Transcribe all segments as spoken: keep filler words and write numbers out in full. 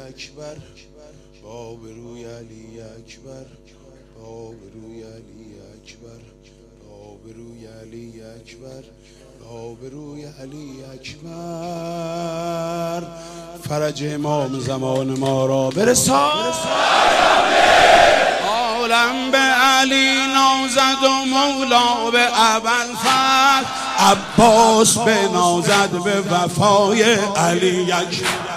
اکبر، آبروی علی اکبر، آبروی علی اکبر، آبروی علی اکبر، آبروی علی اکبر. فرج امام زمان ما را برسان، عالم به علی نازد و مولا به ابوالفضل، عباس به نازد به وفای علی اکبر.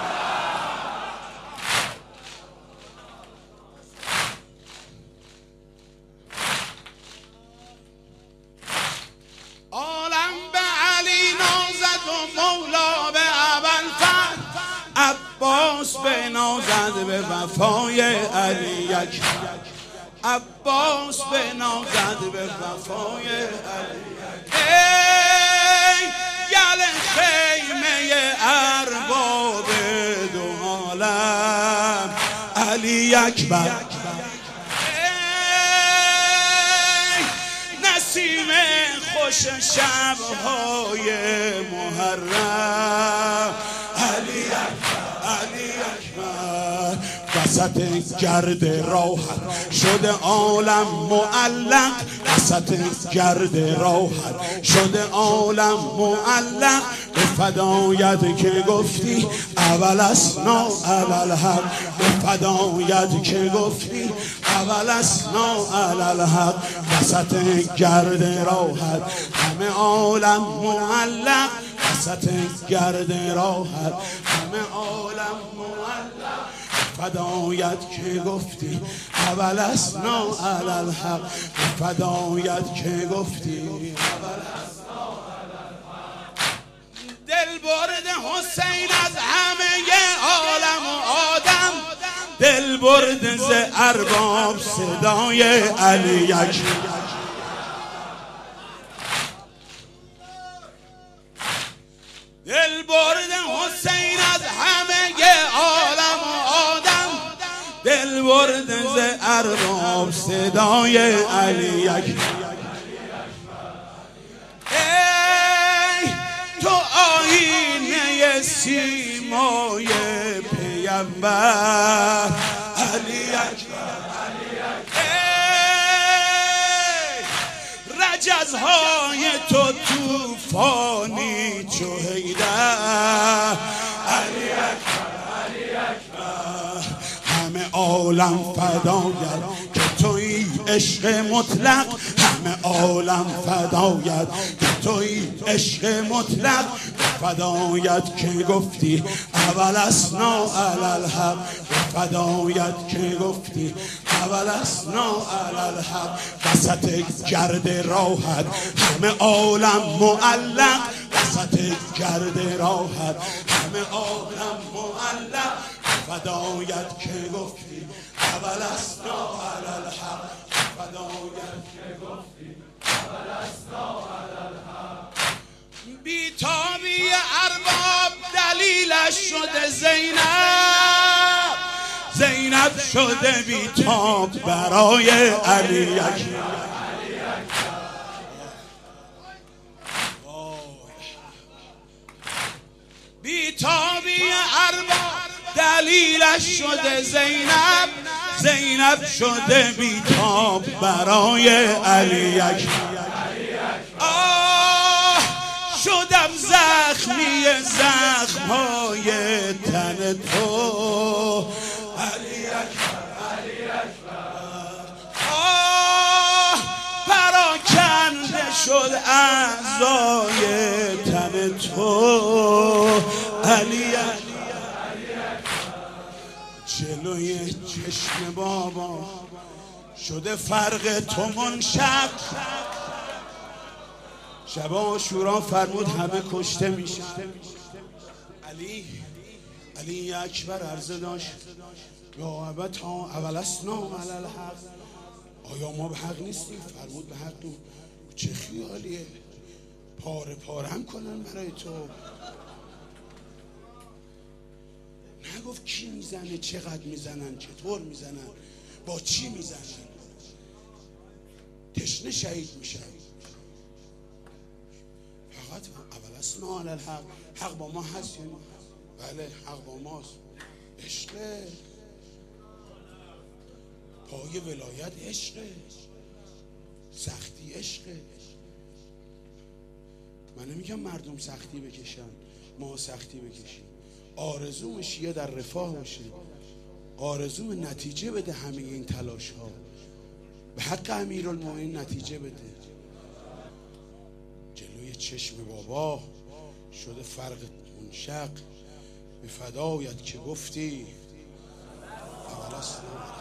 عالم به علی نازد و مولا به ابوالفضل، عباس به نازد به وفای علی اکبر، عباس به نازد به وفای علی اکبر. ای گل خیمه ارباب دو عالم علی اکبر، ای نسیم خوش شب‌های محرم علی اکبر، علی اکبر. وسط گرد راحت شده عالم معلق، وسط گرد راحت شده عالم معلق، به فدایت که گفتی اول اسنا الالحق، به فدایت که گفتی اول اسنا الالحق. وسط گرد راحت همه عالم معلق، وسط گرد راحت همه عالم معلق، فدایت که گفتی اول اسنا الالحق، فدایت که گفتی اول اسنا الالحق. دل برد حسین از همه عالم و آدم، دل برد ز ارباب صدای علی اکبر. دل برد حسین از همه عالم و آدم، دل برد ز ارباب صدای علی اکبر. ای تو آیینه سیمای پیامبر علی اکبر، رجزهای تو توفانی چو حیدر علی اکبر، علی اکبر. همه عالم فدایت که تویی عشق مطلق، همه عالم فدایت که تویی عشق مطلق، فدایت که گفتی اول اسنا الالحق، فدایت که گفتی اول اسنا الالحق. وسط گرد راحت همه عالم معلق، وسط گرد راحت همه عالم معلق، فدایت که گفتی اول اسنا الالحق، فدایت که گفتی اول اسنا الالحق. بیتابی ارباب دلیلش شده زینب، زینب شده بیتاب برای علی اکبر. بیتابی ارباب دلیلش شده زینب، زینب شده بیتاب برای علی اکبر. آه شدم زخمی زخمهای تن تو علی اکبر، علی اکبر. آه پراکنده شد اعضای تن تو علی اکبر، جلوی چشم بابا شده فرق تو منشق. شب عاشورا فرمود همه کشته میشن. علی علی اکبر عرضه داشت یا ابتا اول اسنا الالحق، آیا ما به حق نیستیم؟ فرمود به حقیم. چه خیالیه؟ پاره پارم کنن برای تو. نگفت کی میزنه، چقدر میزنن، چطور میزنن، با چی میزنن. تشنه شهید میشن. فقط اول اسنا الالحق، حق با ما هست. بله حق با ماست. عشقه، پای ولایت عشقه، سختی عشقه. من نمیگم مردم سختی بکشن، ما سختی بکشیم. آرزوم شیعه در رفاه باشه، آرزوم نتیجه بده همه این تلاش ها، به حق امیرالمومنین نتیجه بده. جلوی چشم بابا شده فرق منشق، به فدایت که گفتی اول اصلا